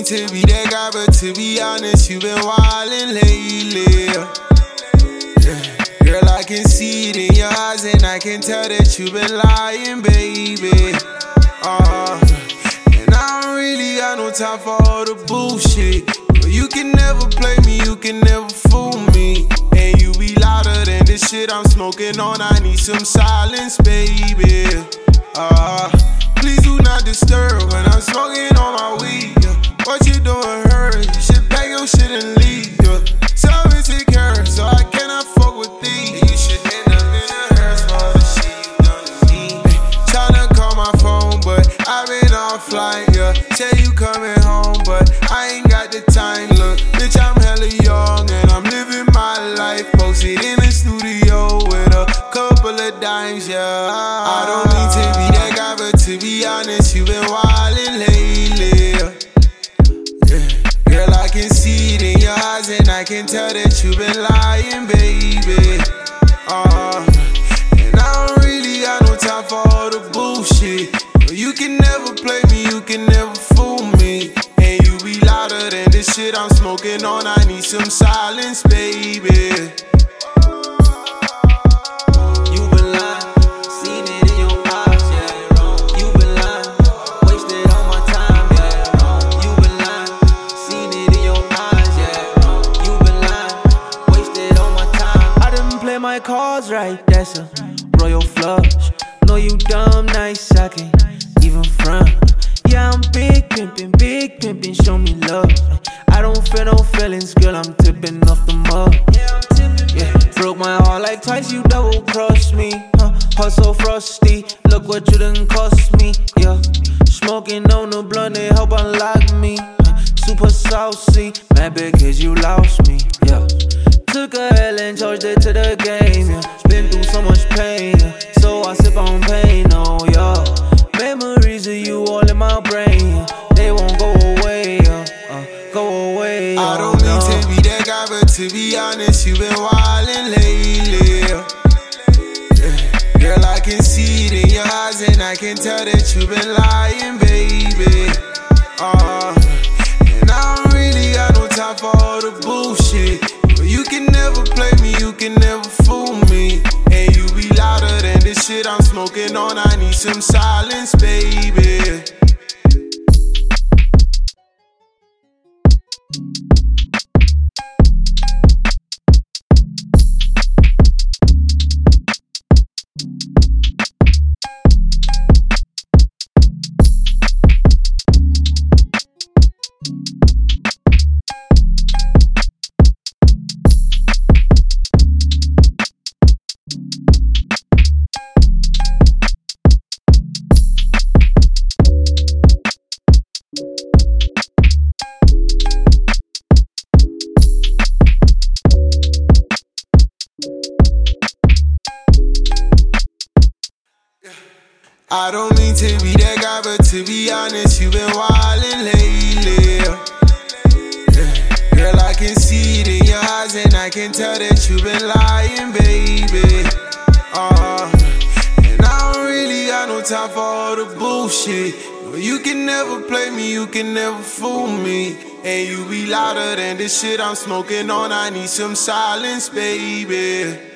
to be that guy, but to be honest, you been wildin' lately. Girl, I can see it in your eyes, and I can tell that you been lying, baby. And I don't really got no time for all the bullshit. But you can never play me, you can never fool me. And you be louder than the shit I'm smoking on. I need some silence, baby. Please do not disturb when I'm smoking on my weed. What you doing, her? You should pack your shit and leave. So insecure, so I cannot fuck with these. You should end up in a hearse for the shit you done to me. Tryna call my phone, but I've been offline. Say you coming home, but I ain't got the time. Look, bitch, I'm hella young and I'm living my life. Posted in the studio with a couple of dimes, I don't mean to be that guy, but to be honest, you been wildin' lately. Girl, I can see it in your eyes, and I can tell that you been lying, baby. And I don't really got no time for all the bullshit. You can never play me, you can never fool me. And you be louder than the shit I'm smoking on. I need some silence, baby. You been lying, seen it in your eyes, You been lying, wasted all my time, You been lying, seen it in your eyes, You been lying, wasted all my time. I didn't play my cards right, that's a royal flush. Know you dumb, nice, I can't even front. Yeah, I'm big pimpin', show me love. I don't feel no feelings, girl, I'm tipping off the mug. Yeah, broke my heart like twice, you double crossed me. Heart so frosty, look what you done cost me. Yeah, smoking on the blunt, they help unlock me. Super saucy, mad because you lost me. Yeah, took a L and charged it to the game. Yeah, been through so much pain, so I sip on pain. Oh yeah, memories of you all in my brain. They won't go away, go away. I don't mean to be that guy, but to be honest, you been wildin' lately. Girl, I can see it in your eyes, and I can tell that you been lying, baby. And I don't really got no time for all the bullshit. But you can never play me, you can never fool me. And you be louder than the shit I'm smoking on. I need some silence, baby. I don't mean to be that guy, but to be honest, you been wildin' lately. Girl, I can see it in your eyes, and I can tell that you been lying, baby. And I don't really got no time for all the bullshit. No, you can never play me, you can never fool me. And you be louder than the shit I'm smoking on. I need some silence, baby.